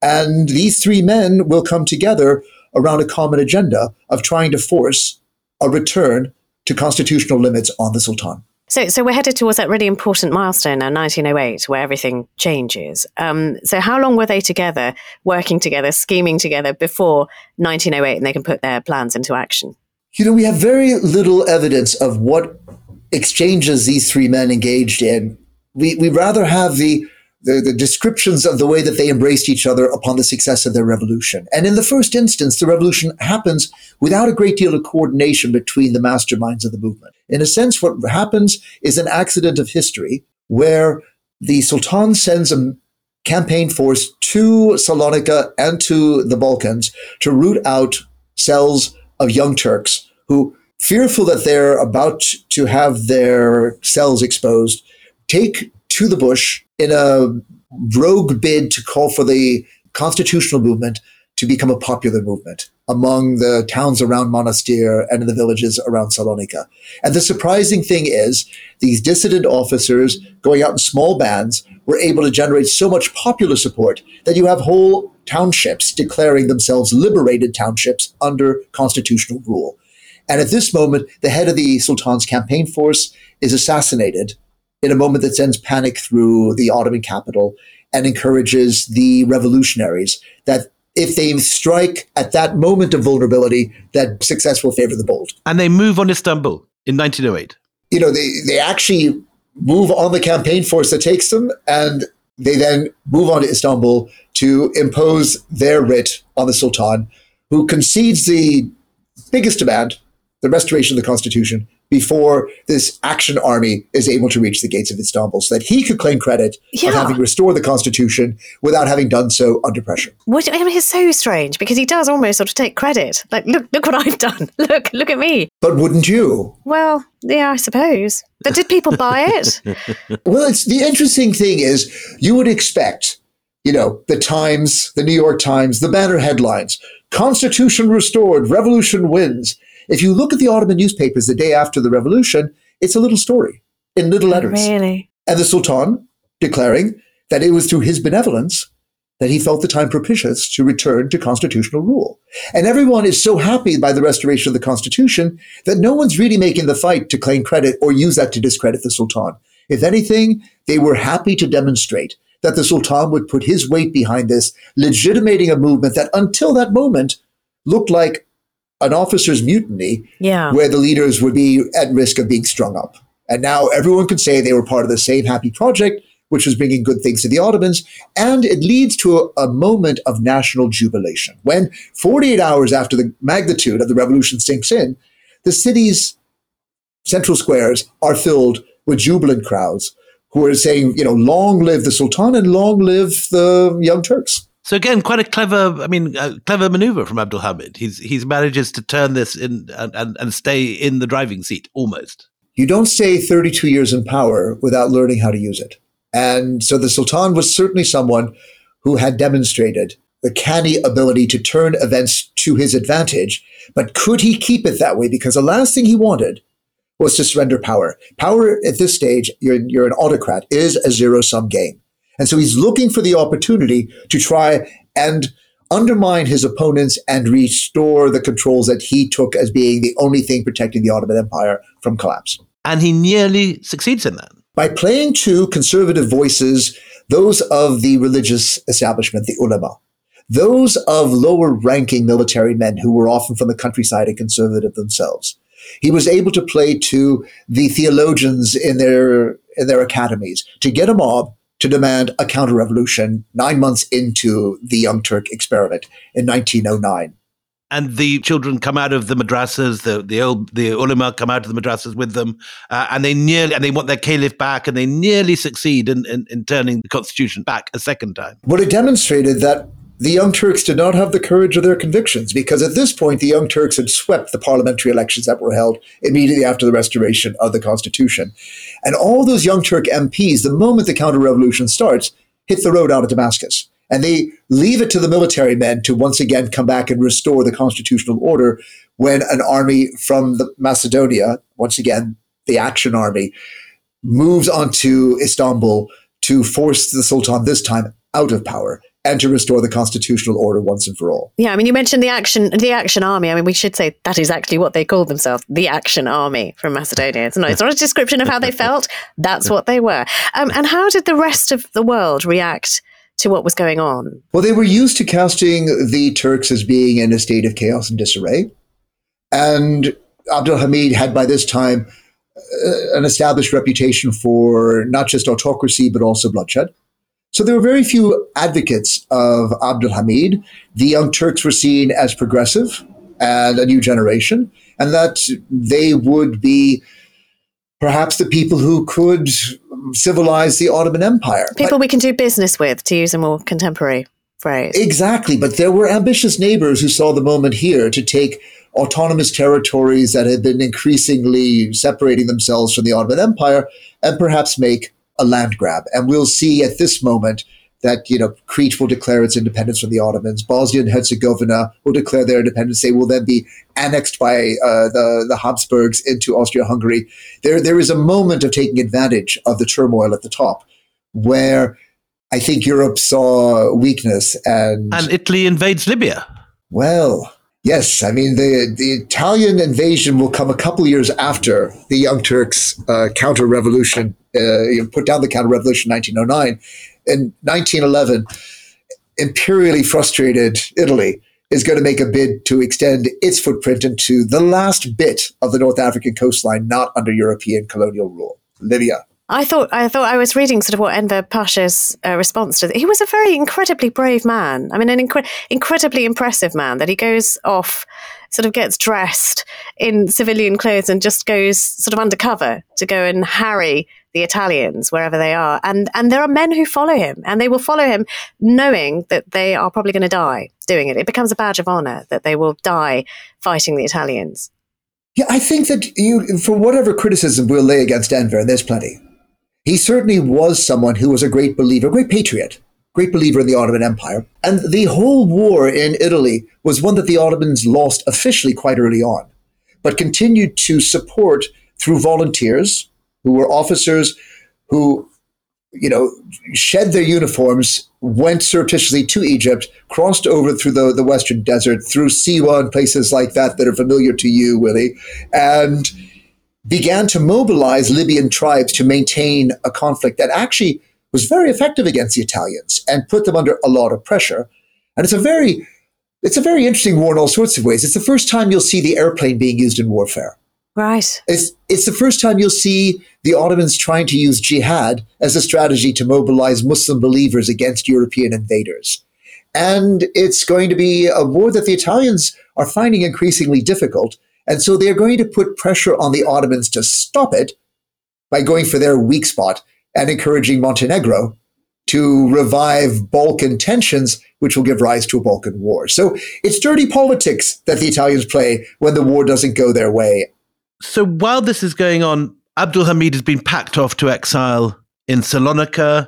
And these three men will come together around a common agenda of trying to force a return to constitutional limits on the Sultan. So we're headed towards that really important milestone now, 1908, where everything changes. So how long were they together, working together, scheming together before 1908, and they can put their plans into action? We have very little evidence of what exchanges these three men engaged in. We rather have the descriptions of the way that they embraced each other upon the success of their revolution. And in the first instance, the revolution happens without a great deal of coordination between the masterminds of the movement. In a sense, what happens is an accident of history where the Sultan sends a campaign force to Salonika and to the Balkans to root out cells of young Turks who, fearful that they're about to have their cells exposed, take to the bush in a rogue bid to call for the constitutional movement to become a popular movement among the towns around Monastir and in the villages around Salonika. And the surprising thing is these dissident officers going out in small bands were able to generate so much popular support that you have whole townships declaring themselves liberated townships under constitutional rule. And at this moment, the head of the Sultan's campaign force is assassinated in a moment that sends panic through the Ottoman capital and encourages the revolutionaries that if they strike at that moment of vulnerability, that success will favor the bold. And they move on Istanbul in 1908. They actually move on the campaign force that takes them, and they then move on to Istanbul to impose their writ on the Sultan, who concedes the biggest demand, the restoration of the constitution, before this action army is able to reach the gates of Istanbul, so that he could claim credit of having restored the constitution without having done so under pressure. It's so strange because he does almost sort of take credit. Like, look what I've done. Look at me. But wouldn't you? Well, yeah, I suppose. But did people buy it? Well, the interesting thing is you would expect, the Times, the New York Times, the banner headlines, Constitution restored, revolution wins. If you look at the Ottoman newspapers the day after the revolution, it's a little story in little letters. Really? And the Sultan declaring that it was through his benevolence that he felt the time propitious to return to constitutional rule. And everyone is so happy by the restoration of the constitution that no one's really making the fight to claim credit or use that to discredit the Sultan. If anything, they were happy to demonstrate that the Sultan would put his weight behind this, legitimating a movement that until that moment looked like an officer's mutiny, where the leaders would be at risk of being strung up. And now everyone can say they were part of the same happy project, which was bringing good things to the Ottomans. And it leads to a moment of national jubilation. When 48 hours after the magnitude of the revolution sinks in, the city's central squares are filled with jubilant crowds who are saying, long live the Sultan and long live the Young Turks. So again, quite a clever maneuver from Abdulhamid. He's manages to turn this in and stay in the driving seat almost. You don't stay 32 years in power without learning how to use it. And so the Sultan was certainly someone who had demonstrated the canny ability to turn events to his advantage. But could he keep it that way? Because the last thing he wanted was to surrender power. Power at this stage, you're an autocrat, is a zero-sum game. And so he's looking for the opportunity to try and undermine his opponents and restore the controls that he took as being the only thing protecting the Ottoman Empire from collapse. And he nearly succeeds in that. By playing to conservative voices, those of the religious establishment, the ulama, those of lower-ranking military men who were often from the countryside and conservative themselves. He was able to play to the theologians in their academies to get a mob to demand a counter-revolution 9 months into the Young Turk experiment in 1909. And the children come out of the madrasas, the ulama come out of the madrasas with them, and they want their caliph back, and they nearly succeed in turning the constitution back a second time. But it demonstrated that the Young Turks did not have the courage of their convictions, because at this point, the Young Turks had swept the parliamentary elections that were held immediately after the restoration of the constitution. And all those Young Turk MPs, the moment the counter-revolution starts, hit the road out of Damascus. And they leave it to the military men to once again come back and restore the constitutional order when an army from Macedonia, once again, the action army, moves onto Istanbul to force the Sultan this time out of power and to restore the constitutional order once and for all. Yeah, I mean, you mentioned the Action Army. I mean, we should say that is actually what they called themselves, the Action Army from Macedonia. It's not a description of how they felt. That's what they were. And how did the rest of the world react to what was going on? Well, they were used to casting the Turks as being in a state of chaos and disarray. And Abdulhamid had by this time an established reputation for not just autocracy, but also bloodshed. So there were very few advocates of Abdulhamid. The Young Turks were seen as progressive and a new generation, and that they would be perhaps the people who could civilize the Ottoman Empire. People we can do business with, to use a more contemporary phrase. Exactly, but there were ambitious neighbors who saw the moment here to take autonomous territories that had been increasingly separating themselves from the Ottoman Empire and perhaps make a land grab. And we'll see at this moment that, Crete will declare its independence from the Ottomans. Bosnia and Herzegovina will declare their independence. They will then be annexed by the Habsburgs into Austria-Hungary. There is a moment of taking advantage of the turmoil at the top where I think Europe saw weakness. And Italy invades Libya. Well, yes. I mean, the Italian invasion will come a couple of years after the Young Turks' counter-revolution, put down the counter-revolution in 1909. In 1911, imperially frustrated Italy is going to make a bid to extend its footprint into the last bit of the North African coastline not under European colonial rule, Libya. I thought I was reading sort of what Enver Pasha's response to it. He was a very incredibly brave man. I mean, an incredibly impressive man, that he goes off, sort of gets dressed in civilian clothes and just goes sort of undercover to go and harry the Italians wherever they are. And there are men who follow him, and they will follow him knowing that they are probably going to die doing it. It becomes a badge of honor that they will die fighting the Italians. Yeah, I think that for whatever criticism we'll lay against Enver, and there's plenty, he certainly was someone who was a great believer, great patriot, great believer in the Ottoman Empire. And the whole war in Italy was one that the Ottomans lost officially quite early on, but continued to support through volunteers who were officers who, shed their uniforms, went surreptitiously to Egypt, crossed over through the Western Desert, through Siwa and places like that are familiar to you, Willie, and began to mobilize Libyan tribes to maintain a conflict that actually was very effective against the Italians and put them under a lot of pressure. And it's a very interesting war in all sorts of ways. It's the first time you'll see the airplane being used in warfare. Right. It's the first time you'll see the Ottomans trying to use jihad as a strategy to mobilize Muslim believers against European invaders. And it's going to be a war that the Italians are finding increasingly difficult. And so they're going to put pressure on the Ottomans to stop it by going for their weak spot and encouraging Montenegro to revive Balkan tensions, which will give rise to a Balkan war. So it's dirty politics that the Italians play when the war doesn't go their way. So while this is going on, Abdulhamid has been packed off to exile in Salonika.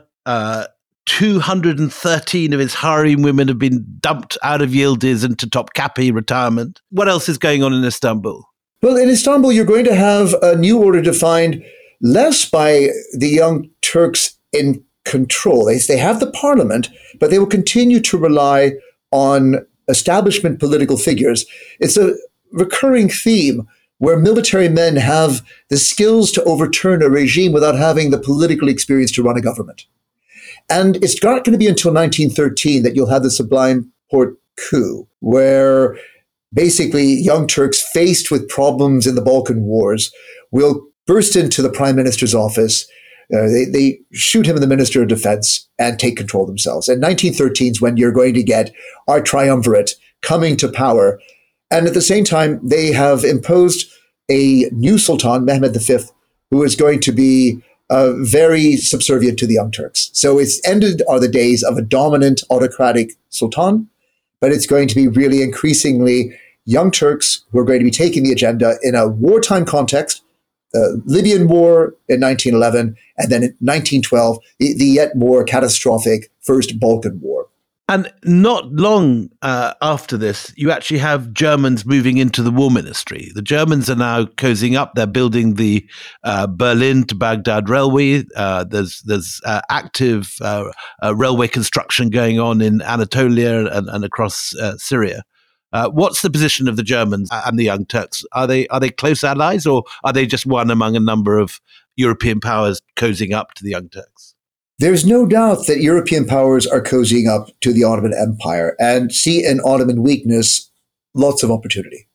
213 of his harem women have been dumped out of Yildiz into Topkapi retirement. What else is going on in Istanbul? Well, in Istanbul, you're going to have a new order defined less by the Young Turks in control. They have the parliament, but they will continue to rely on establishment political figures. It's a recurring theme where military men have the skills to overturn a regime without having the political experience to run a government. And it's not going to be until 1913 that you'll have the Sublime Porte coup, where basically Young Turks, faced with problems in the Balkan Wars, will burst into the prime minister's office. They shoot him and the minister of defense and take control themselves. And 1913 is when you're going to get our triumvirate coming to power. And at the same time, they have imposed a new sultan, Mehmed V, who is going to be very subservient to the Young Turks. So it's ended are the days of a dominant autocratic sultan, but it's going to be really increasingly Young Turks who are going to be taking the agenda in a wartime context, the Libyan War in 1911, and then in 1912, the yet more catastrophic First Balkan War. And not long after this, you actually have Germans moving into the war ministry. The Germans are now cozying up. They're building the Berlin to Baghdad railway. There's active railway construction going on in Anatolia and across Syria. What's the position of the Germans and the Young Turks? Are they close allies, or are they just one among a number of European powers cozying up to the Young Turks? There's no doubt that European powers are cozying up to the Ottoman Empire and see in Ottoman weakness lots of opportunity.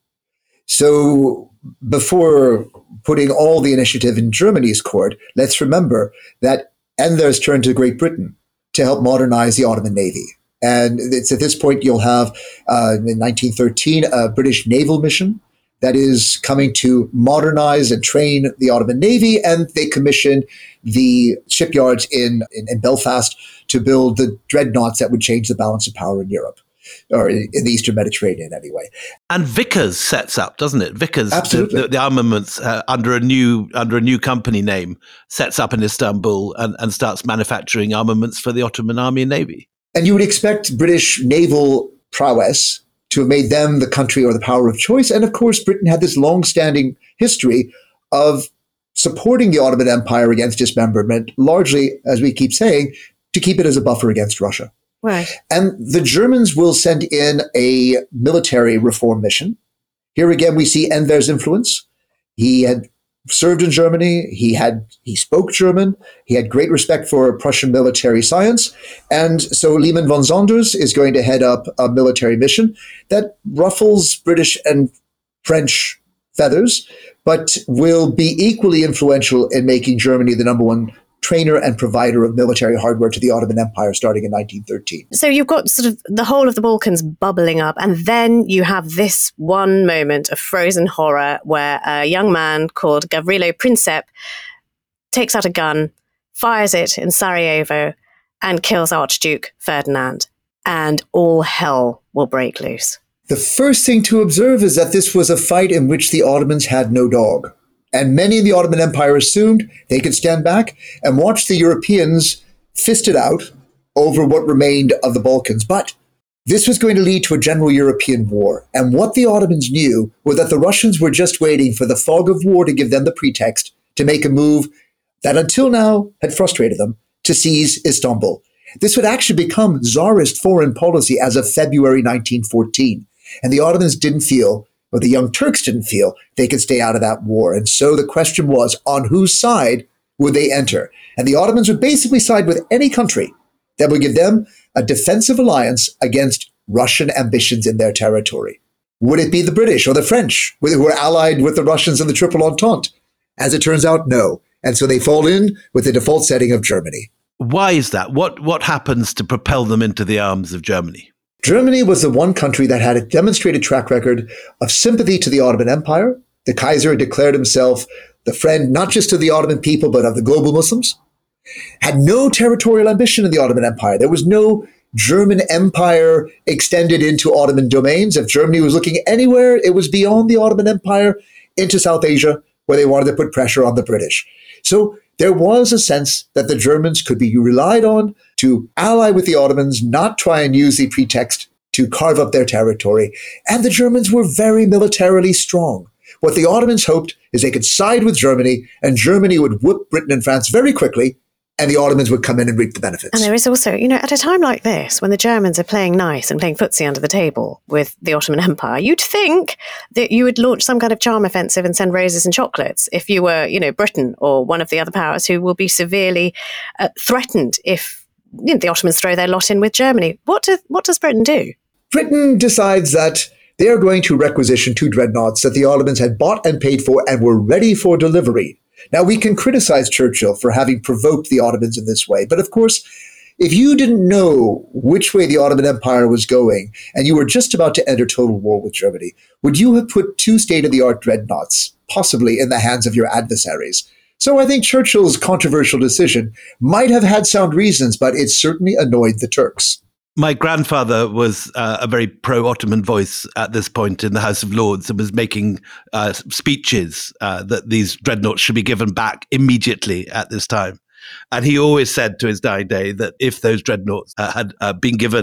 So before putting all the initiative in Germany's court, let's remember that Enver's turned to Great Britain to help modernize the Ottoman Navy. And it's at this point you'll have, in 1913, a British naval mission that is coming to modernize and train the Ottoman Navy, and they commissioned the shipyards in Belfast to build the dreadnoughts that would change the balance of power in Europe, or in the Eastern Mediterranean anyway. And Vickers sets up, doesn't it? Vickers, Absolutely. the armaments under a new company name, sets up in Istanbul and starts manufacturing armaments for the Ottoman Army and Navy. And you would expect British naval prowess to have made them the country or the power of choice. And of course, Britain had this long-standing history of supporting the Ottoman Empire against dismemberment, largely, as we keep saying, to keep it as a buffer against Russia. Right. And the Germans will send in a military reform mission. Here again, we see Enver's influence. He had served in Germany. He spoke German. He had great respect for Prussian military science. And so Liman von Zonders is going to head up a military mission that ruffles British and French feathers, but will be equally influential in making Germany the number one trainer and provider of military hardware to the Ottoman Empire starting in 1913. So you've got sort of the whole of the Balkans bubbling up, and then you have this one moment of frozen horror where a young man called Gavrilo Princip takes out a gun, fires it in Sarajevo, and kills Archduke Ferdinand, and all hell will break loose. The first thing to observe is that this was a fight in which the Ottomans had no dog. And many in the Ottoman Empire assumed they could stand back and watch the Europeans fist it out over what remained of the Balkans. But this was going to lead to a general European war. And what the Ottomans knew was that the Russians were just waiting for the fog of war to give them the pretext to make a move that until now had frustrated them, to seize Istanbul. This would actually become Tsarist foreign policy as of February 1914. And the Ottomans didn't feel, or the Young Turks didn't feel, they could stay out of that war. And so the question was, on whose side would they enter? And the Ottomans would basically side with any country that would give them a defensive alliance against Russian ambitions in their territory. Would it be the British or the French, who were allied with the Russians in the Triple Entente? As it turns out, no. And so they fall in with the default setting of Germany. Why is that? What happens to propel them into the arms of Germany? Germany was the one country that had a demonstrated track record of sympathy to the Ottoman Empire. The Kaiser had declared himself the friend not just of the Ottoman people, but of the global Muslims. Had no territorial ambition in the Ottoman Empire. There was no German empire extended into Ottoman domains. If Germany was looking anywhere, it was beyond the Ottoman Empire into South Asia, where they wanted to put pressure on the British. So there was a sense that the Germans could be relied on to ally with the Ottomans, not try and use the pretext to carve up their territory. And the Germans were very militarily strong. What the Ottomans hoped is they could side with Germany, and Germany would whoop Britain and France very quickly, and the Ottomans would come in and reap the benefits. And there is also, at a time like this, when the Germans are playing nice and playing footsie under the table with the Ottoman Empire, you'd think that you would launch some kind of charm offensive and send roses and chocolates if you were, Britain or one of the other powers who will be severely threatened if the Ottomans throw their lot in with Germany. What does Britain do? Britain decides that they are going to requisition 2 dreadnoughts that the Ottomans had bought and paid for and were ready for delivery. Now, we can criticize Churchill for having provoked the Ottomans in this way, but of course, if you didn't know which way the Ottoman Empire was going and you were just about to enter total war with Germany, would you have put 2 state-of-the-art dreadnoughts possibly in the hands of your adversaries? So I think Churchill's controversial decision might have had sound reasons, but it certainly annoyed the Turks. My grandfather was a very pro-Ottoman voice at this point in the House of Lords and was making speeches that these dreadnoughts should be given back immediately at this time. And he always said to his dying day that if those dreadnoughts had been given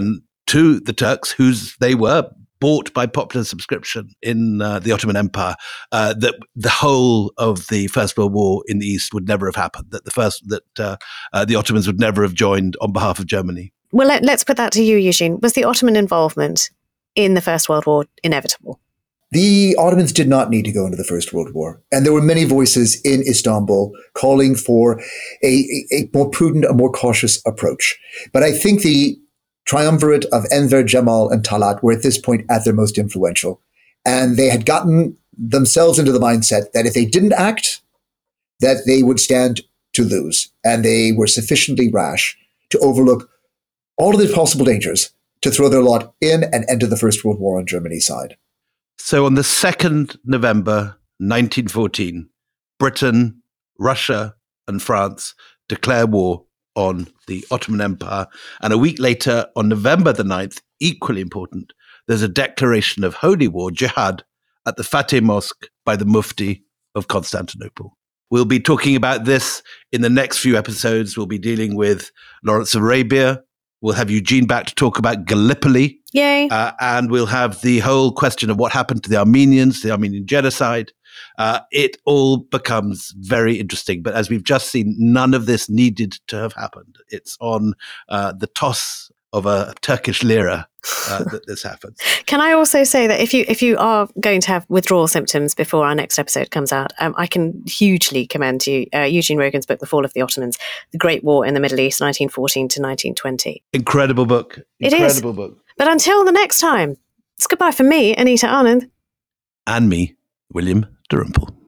to the Turks, they were bought by popular subscription in the Ottoman Empire, that the whole of the First World War in the East would never have happened, that the Ottomans would never have joined on behalf of Germany. Well, let's put that to you, Eugene. Was the Ottoman involvement in the First World War inevitable? The Ottomans did not need to go into the First World War. And there were many voices in Istanbul calling for a more prudent, a more cautious approach. But I think the triumvirate of Enver, Cemal, and Talat were at this point at their most influential. And they had gotten themselves into the mindset that if they didn't act, that they would stand to lose. And they were sufficiently rash to overlook all of the possible dangers to throw their lot in and enter the First World War on Germany's side. So on the 2nd November 1914, Britain, Russia, and France declare war on the Ottoman Empire. And a week later, on November the 9th, equally important, there's a declaration of holy war, jihad, at the Fateh Mosque by the Mufti of Constantinople. We'll be talking about this in the next few episodes. We'll be dealing with Lawrence of Arabia. We'll have Eugene back to talk about Gallipoli. Yay. And we'll have the whole question of what happened to the Armenians, the Armenian genocide. It all becomes very interesting. But as we've just seen, none of this needed to have happened. It's on the toss of a Turkish lira that this happens. Can I also say that if you are going to have withdrawal symptoms before our next episode comes out, I can hugely commend you Eugene Rogan's book, The Fall of the Ottomans, The Great War in the Middle East, 1914 to 1920. Incredible book. Incredible book. But until the next time, it's goodbye from me, Anita Anand. And me, William Dalrymple.